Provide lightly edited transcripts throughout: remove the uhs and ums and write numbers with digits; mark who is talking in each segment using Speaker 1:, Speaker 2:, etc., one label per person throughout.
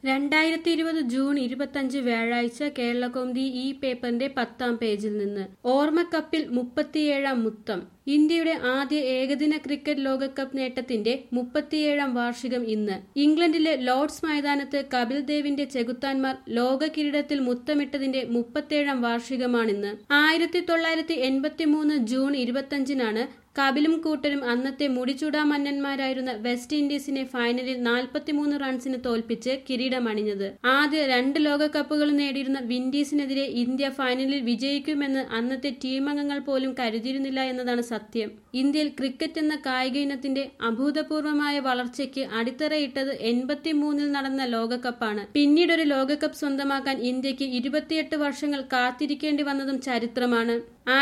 Speaker 1: 2020 June 25 വ്യാഴാഴ്ച കേരളകൗമുദി ഈ പേപ്പറിന്റെ 10ാം പേജിൽ നിന്ന് ഓർമ്മക്കപ്പിൽ 37ാം മുത്തം. ഇന്ത്യയുടെ ആദ്യ ഏകദിന ക്രിക്കറ്റ് ലോകകപ്പ് നേട്ടത്തിന്റെ 37ാം വാർഷികം ഇന്ന്. ഇംഗ്ലണ്ടിലെ ലോർഡ്സ് മൈതാനത്ത് കപിൽ ദേവിന്റെ ചെകുത്താന്മാർ ലോക കിരീടത്തിൽ മുത്തമിട്ടതിന്റെ 37ാം വാർഷികമാണിന്ന്. 1983 ജൂൺ 25-നാണ് കപിലും കൂട്ടരും അന്നത്തെ മുടിചൂടാ മന്നന്മാരായിരുന്ന വെസ്റ്റ് ഇൻഡീസിനെ ഫൈനലിൽ 43 റൺസിന് തോൽപ്പിച്ച് കിരീടമണിഞ്ഞത്. ആദ്യ 2 ലോകകപ്പുകൾ നേടിയിരുന്ന വിൻഡീസിനെതിരെ ഇന്ത്യ ഫൈനലിൽ വിജയിക്കുമെന്ന് അന്നത്തെ ടീമംഗങ്ങൾ പോലും കരുതിയിരുന്നില്ല എന്നതാണ് സത്യം. ഇന്ത്യയിൽ ക്രിക്കറ്റ് എന്ന കായിക ഇനത്തിന്റെ അഭൂതപൂർവമായ വളർച്ചയ്ക്ക് അടിത്തറയിട്ടത് 83-ൽ നടന്ന ലോകകപ്പാണ്. പിന്നീടൊരു ലോകകപ്പ് സ്വന്തമാക്കാൻ ഇന്ത്യക്ക് 28 വർഷങ്ങൾ കാത്തിരിക്കേണ്ടി വന്നതും ചരിത്രമാണ്.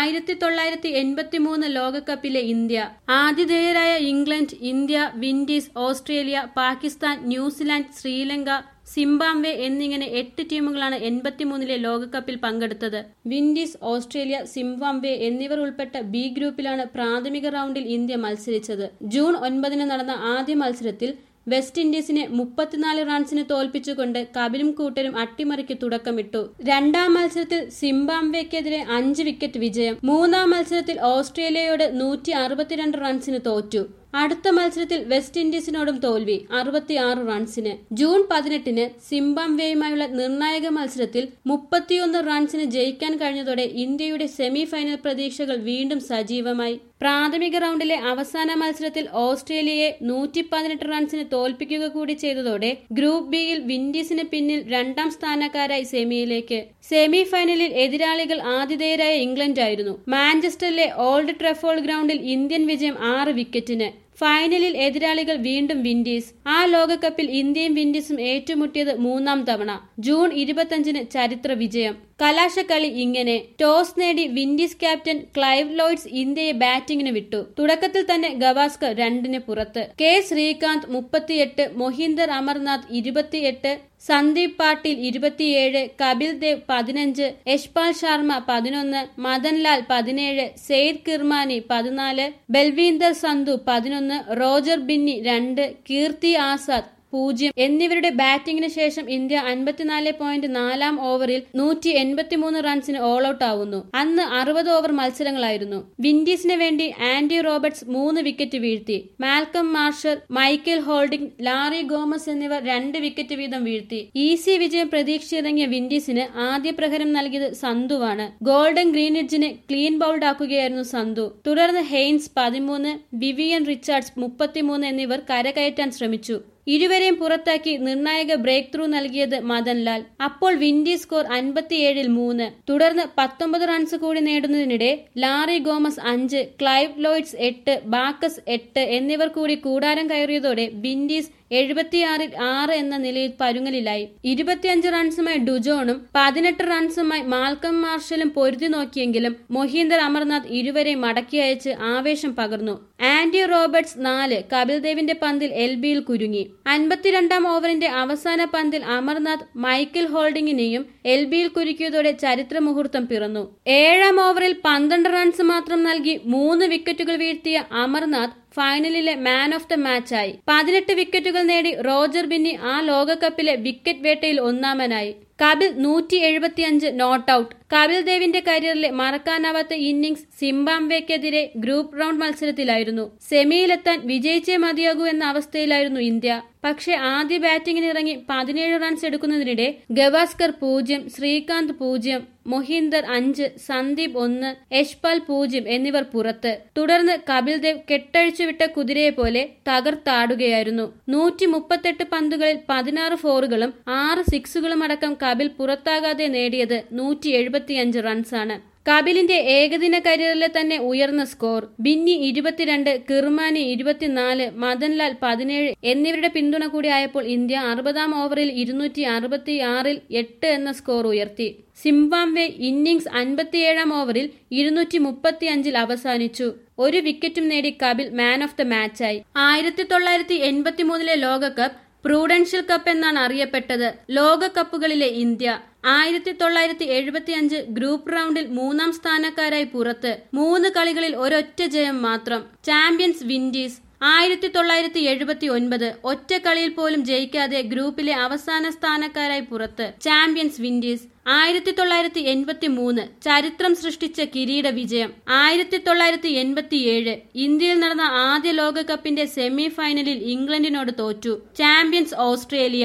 Speaker 1: 1983 ലോകകപ്പിലെ ഇന്ത്യ. ആതിഥേയരായ England, India, Windies, Australia, Pakistan, New Zealand, Sri Lanka, Zimbabwe എന്നിങ്ങനെ 8 ടീമുകളാണ് 83-ലെ ലോകകപ്പിൽ പങ്കെടുത്തത്. വിൻഡീസ്, ഓസ്ട്രേലിയ, സിംബാബ്വെ എന്നിവർ ഉൾപ്പെട്ട ബി ഗ്രൂപ്പിലാണ് പ്രാഥമിക റൗണ്ടിൽ ഇന്ത്യ മത്സരിച്ചത്. ജൂൺ 9-ന് നടന്ന ആദ്യ മത്സരത്തിൽ വെസ്റ്റ് ഇൻഡീസിനെ 34 റൺസിന് തോൽപ്പിച്ചുകൊണ്ട് കപിലും കൂട്ടരും അട്ടിമറിക്ക് തുടക്കമിട്ടു. 2ാം മത്സരത്തിൽ സിംബാബ്വെക്കെതിരെ 5 വിക്കറ്റ് വിജയം. 3ാം മത്സരത്തിൽ ഓസ്ട്രേലിയയോട് 162 റൺസിന് തോറ്റു. അടുത്ത മത്സരത്തിൽ വെസ്റ്റ് ഇൻഡീസിനോടും തോൽവി 66 റൺസിന്. ജൂൺ 18-ന് സിംബാബ്വെയുമായുള്ള നിർണായക മത്സരത്തിൽ 31 റൺസിന് ജയിക്കാൻ കഴിഞ്ഞതോടെ ഇന്ത്യയുടെ സെമി ഫൈനൽ പ്രതീക്ഷകൾ വീണ്ടും സജീവമായി. പ്രാഥമിക റൗണ്ടിലെ അവസാന മത്സരത്തിൽ ഓസ്ട്രേലിയയെ 118 റൺസിന് തോൽപ്പിക്കുക കൂടി ചെയ്തതോടെ ഗ്രൂപ്പ് ബിയിൽ വിൻഡീസിന് പിന്നിൽ 2ാം സ്ഥാനക്കാരായി സെമിയിലേക്ക്. സെമി ഫൈനലിൽ എതിരാളികൾ ആതിഥേയരായ ഇംഗ്ലണ്ടായിരുന്നു. മാഞ്ചസ്റ്ററിലെ ഓൾഡ് ട്രഫോൾഡ് ഗ്രൗണ്ടിൽ ഇന്ത്യൻ വിജയം 6 വിക്കറ്റിന്. ഫൈനലിൽ എതിരാളികൾ വീണ്ടും വിൻഡീസ്. ആ ലോകകപ്പിൽ ഇന്ത്യയും വിൻഡീസും ഏറ്റുമുട്ടിയത് 3ാം തവണ. ജൂൺ 25-ന് ചരിത്ര വിജയം. കലാശക്കളി ഇങ്ങനെ. ടോസ് നേടി വിൻഡീസ് ക്യാപ്റ്റൻ ക്ലൈവ് ലോയ്ഡ്സ് ഇന്ത്യയെ ബാറ്റിംഗിന് വിട്ടു. തുടക്കത്തിൽ തന്നെ ഗവാസ്കർ 2-ന് പുറത്ത്. കെ ശ്രീകാന്ത് 38, മൊഹീന്ദർ അമർനാഥ് 28, സന്ദീപ് പാട്ടീൽ 27, കപിൽ ദേവ് 15, യശ്പാൽ ശർമ്മ 11, മദൻലാൽ 17, സെയ്ദ് കിർമാനി 14, ബൽവീന്ദർ സന്ധു 11, റോജർ ബിന്നി 2, കീർത്തി ആസാദ് 0 എന്നിവരുടെ ബാറ്റിംഗിന് ശേഷം ഇന്ത്യ 54.4-ാം ഓവറിൽ 183 റൺസിന് ഓൾ ഔട്ട് ആവുന്നു. അന്ന് 60 ഓവർ മത്സരങ്ങളായിരുന്നു. വിൻഡീസിന് വേണ്ടി ആൻഡി റോബർട്ട്സ് 3 വിക്കറ്റ് വീഴ്ത്തി. Malcolm Marshall, Michael Holding, Larry Gomes എന്നിവർ 2 വിക്കറ്റ് വീതം വീഴ്ത്തി. ഈസി വിജയം പ്രതീക്ഷിച്ചിറങ്ങിയ വിൻഡീസിന് ആദ്യ പ്രഹരം നൽകിയത് സന്ധുവാണ്. ഗോൾഡൻ ഗ്രീനിഡ്ജിനെ ക്ലീൻ ബൌൾഡ് ആക്കുകയായിരുന്നു സന്ധു. തുടർന്ന് ഹെയ്ൻസ് 13, വിവിയൻ റിച്ചാർഡ്സ് 33 എന്നിവർ കരകയറ്റാൻ ശ്രമിച്ചു. ഇരുവരെയും പുറത്താക്കി നിർണായക ബ്രേക്ക് ത്രൂ നൽകിയത് മദൻലാൽ. അപ്പോൾ വിൻഡീസ് സ്കോർ 57-ൽ 3. തുടർന്ന് 19 റൺസ് കൂടി നേടുന്നതിനിടെ Larry Gomes 5, Clive Lloyds 8, Bacchus 8 എന്നിവർ കൂടി കൂടാരം കയറിയതോടെ വിൻഡീസ് 76-ൽ 6 എന്ന നിലയിൽ പരുങ്ങലിലായി. 25 റൺസുമായി ഡുജോണും 18 റൺസുമായി മാൽക്കം മാർഷലും പൊരുതി നോക്കിയെങ്കിലും മൊഹീന്ദർ അമർനാഥ് ഇരുവരെയും മടക്കി അയച്ച് ആവേശം പകർന്നു. ആൻഡി റോബർട്ട്സ് 4, കപിൽ ദേവിന്റെ പന്തിൽ എൽബിയിൽ കുരുങ്ങി. 52-ാം ഓവറിന്റെ അവസാന പന്തിൽ അമർനാഥ് മൈക്കൽ ഹോൾഡിംഗിനെയും എൽബിയിൽ കുരുക്കിയതോടെ ചരിത്ര മുഹൂർത്തം പിറന്നു. 7ാം ഓവറിൽ 12 റൺസ് മാത്രം നൽകി 3 വിക്കറ്റുകൾ വീഴ്ത്തിയ അമർനാഥ് ഫൈനലിലെ മാൻ ഓഫ് ദ മാച്ചായി. 18 വിക്കറ്റുകൾ നേടി റോജർ ബിന്നി ആ ലോകകപ്പിലെ വിക്കറ്റ് വേട്ടയിൽ ഒന്നാമനായി. Kapil 175 not out. കപിൽ ദേവിന്റെ കരിയറിലെ മറക്കാനാവാത്ത ഇന്നിംഗ്സ് സിംബാബ്വെക്കെതിരെ ഗ്രൂപ്പ് റൗണ്ട് മത്സരത്തിലായിരുന്നു. സെമിയിലെത്താൻ വിജയിച്ചേ മതിയാകൂ എന്ന അവസ്ഥയിലായിരുന്നു ഇന്ത്യ. പക്ഷേ ആദ്യ ബാറ്റിംഗിന് ഇറങ്ങി 17 റൺസ് എടുക്കുന്നതിനിടെ ഗവാസ്കർ 0, ശ്രീകാന്ത് 0, മൊഹീന്ദർ 5, സന്ദീപ് 1, യശ്പാൽ 0 എന്നിവർ പുറത്ത്. തുടർന്ന് കപിൽ ദേവ് കെട്ടഴിച്ചുവിട്ട കുതിരയെ പോലെ തകർത്താടുകയായിരുന്നു. 138 പന്തുകളിൽ 16 ഫോറുകളും 6 സിക്സുകളും അടക്കം കപിൽ പുറത്താകാതെ നേടിയത് 175 റൺസാണ്. കപിലിന്റെ ഏകദിന കരിയറിലെ തന്നെ ഉയർന്ന സ്കോർ. ബിന്നി 22, കിർമാനി 24, മദൻലാൽ 17 എന്നിവരുടെ പിന്തുണ കൂടി ആയപ്പോൾ ഇന്ത്യ 60-ാം ഓവറിൽ 266-ൽ 8 എന്ന സ്കോർ ഉയർത്തി. സിംബാബ്വെ ഇന്നിംഗ്സ് 57-ാം ഓവറിൽ 235-ൽ അവസാനിച്ചു. 1 വിക്കറ്റും നേടി കപിൽ മാൻ ഓഫ് ദ മാച്ചായി. 1983-ലെ ലോകകപ്പ് പ്രൂഡൻഷ്യൽ കപ്പ് എന്നാണ് അറിയപ്പെട്ടത്. ലോകകപ്പുകളിലെ ഇന്ത്യ 1975 ഗ്രൂപ്പ് റൗണ്ടിൽ 3ാം സ്ഥാനക്കാരായി പുറത്ത്. 3 കളികളിൽ ഒരൊറ്റ ജയം മാത്രം. Champions Windies. 1979 ഒറ്റ കളിയിൽ പോലും ജയിക്കാതെ ഗ്രൂപ്പിലെ അവസാന സ്ഥാനക്കാരായി പുറത്ത്. Champions Windies. 1983 ചരിത്രം സൃഷ്ടിച്ച കിരീട വിജയം. 1987 ഇന്ത്യയിൽ നടന്ന ആദ്യ ലോകകപ്പിന്റെ സെമി ഫൈനലിൽ ഇംഗ്ലണ്ടിനോട് തോറ്റു. Champions Australia.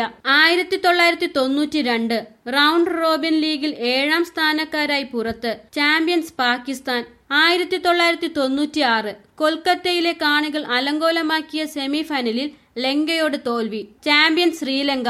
Speaker 1: 1992 റൗണ്ട് റോബിൻ ലീഗിൽ 7ാം സ്ഥാനക്കാരായി പുറത്ത്. ചാമ്പ്യൻസ് പാകിസ്ഥാൻ. 1996 കൊൽക്കത്തയിലെ കാണികൾ അലങ്കോലമാക്കിയ സെമി ഫൈനലിൽ ലങ്കയോട് തോൽവി. ചാമ്പ്യൻ ശ്രീലങ്ക.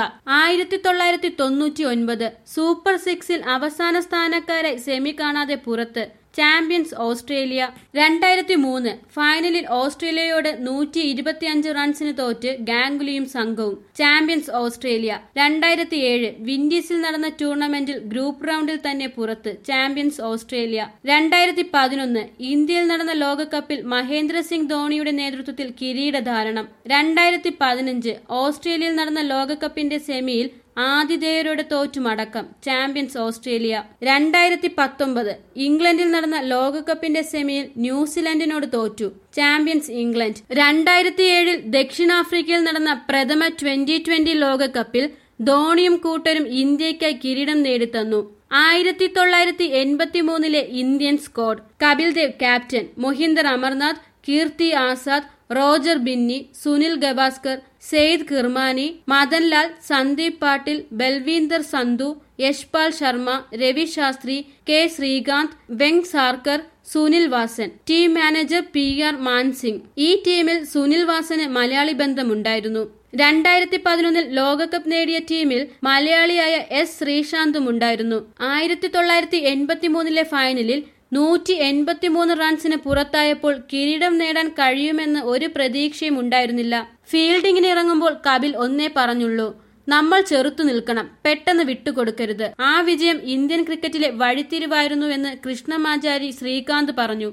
Speaker 1: 1999 സൂപ്പർ സിക്സിൽ അവസാന സ്ഥാനക്കാരായി സെമി കാണാതെ പുറത്ത്. Champions Australia. 2003 ഫൈനലിൽ ഓസ്ട്രേലിയയോട് 125 റൺസിന് തോറ്റ് ഗാംഗുലിയും സംഘവും. Champions Australia. 2007 വിൻഡീസിൽ നടന്ന ടൂർണമെന്റിൽ ഗ്രൂപ്പ് റൗണ്ടിൽ തന്നെ പുറത്ത്. Champions Australia. 2011 ഇന്ത്യയിൽ നടന്ന ലോകകപ്പിൽ മഹേന്ദ്ര സിംഗ് ധോണിയുടെ നേതൃത്വത്തിൽ കിരീടധാരണം. 2015 ഓസ്ട്രേലിയയിൽ നടന്ന ലോകകപ്പിന്റെ സെമിയിൽ ആതിഥേയരോട് തോറ്റുമടക്കം. Champions Australia. 2019 ഇംഗ്ലണ്ടിൽ നടന്ന ലോകകപ്പിന്റെ സെമിയിൽ ന്യൂസിലൻഡിനോട് തോറ്റു. Champions England. 2007 ദക്ഷിണാഫ്രിക്കയിൽ നടന്ന പ്രഥമ 2020 ലോകകപ്പിൽ ധോണിയും കൂട്ടരും ഇന്ത്യയ്ക്കായി കിരീടം നേടിത്തന്നു. 1983 Indian squad. Kapil Dev captain. Mohinder Amarnath, Kirti Azad, Roger Binny, Sunil Gavaskar, Syed Kirmani, Madanlal, Sandeep Patil, Balwinder Sandhu, Yashpal Sharma, Ravi Shastri, K Srikkanth, Vengsarkar, Sunil Valson. Team manager PR Mansingh. ഈ ടീമിൽ സുനിൽ വാസന് മലയാളി ബന്ധമുണ്ടായിരുന്നു. 2011 ലോകകപ്പ് നേടിയ ടീമിൽ മലയാളിയായ S ശ്രീശാന്തും ഉണ്ടായിരുന്നു. 1983 ഫൈനലിൽ 183 റൺസിന് പുറത്തായപ്പോൾ കിരീടം നേടാൻ കഴിയുമെന്ന് ഒരു പ്രതീക്ഷയും ഉണ്ടായിരുന്നില്ല. ഫീൽഡിങ്ങിന് ഇറങ്ങുമ്പോൾ കപിൽ ഒന്നേ പറഞ്ഞുള്ളൂ: നമ്മൾ ചെറുത്തു നിൽക്കണം, പെട്ടെന്ന് വിട്ടുകൊടുക്കരുത്. ആ വിജയം ഇന്ത്യൻ ക്രിക്കറ്റിലെ വഴിത്തിരിവായിരുന്നുവെന്ന് കൃഷ്ണമാചാരി ശ്രീകാന്ത് പറഞ്ഞു.